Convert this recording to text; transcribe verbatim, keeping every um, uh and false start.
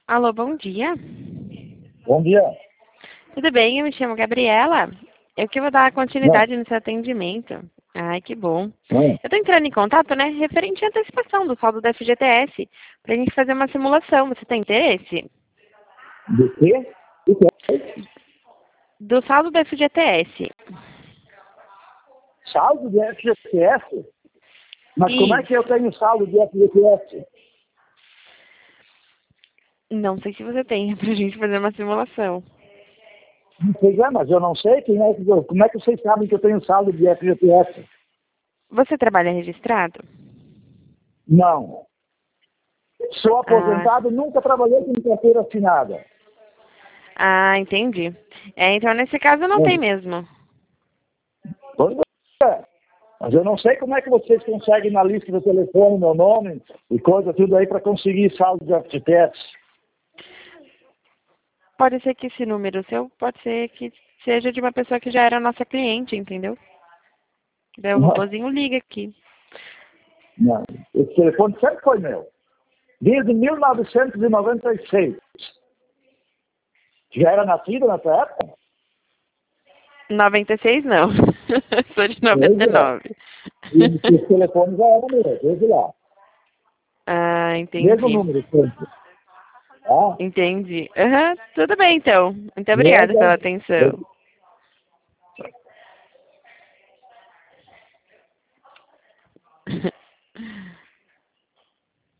Alô, bom dia. Bom dia. Tudo bem? Eu me chamo Gabriela. Eu que vou dar Não, continuidade no seu atendimento. Ai, que bom. não. Eu tô entrando em contato, né, referente à antecipação do saldo da F G T S, pra gente fazer uma simulação. Você tem interesse? Do quê? Do quê? Do saldo da F G T S. Saldo de F G T S? Mas como é que eu Isso. tenho saldo de F G T S? Não sei se você tem, pra gente fazer uma simulação. Pois é, mas eu não sei quem é que eu, como é que vocês sabem que eu tenho saldo de F G T S? Você trabalha registrado? Não. Sou Ah, aposentado, nunca trabalhei com carteira assinada. ah, entendi. É, então nesse caso não tem Hum. mesmo. Pois é. Mas eu não sei como é que vocês conseguem na lista do telefone meu nome e coisa tudo aí para conseguir saldo de F G T S. Pode ser que esse número seu, pode ser que seja de uma pessoa que já era nossa cliente, entendeu? Daí o Não, robozinho liga aqui. não. Esse telefone sempre foi meu. Desde mil novecentos e noventa e seis. Já era nascido nessa época? noventa e seis não. Sou de Pois noventa e é. nove. E esse telefone já era meu, desde lá. Ah, Mesmo entendi. número sempre. Tá? Entendi. Aham, tudo bem então. Muito obrigada pela Beleza? atenção.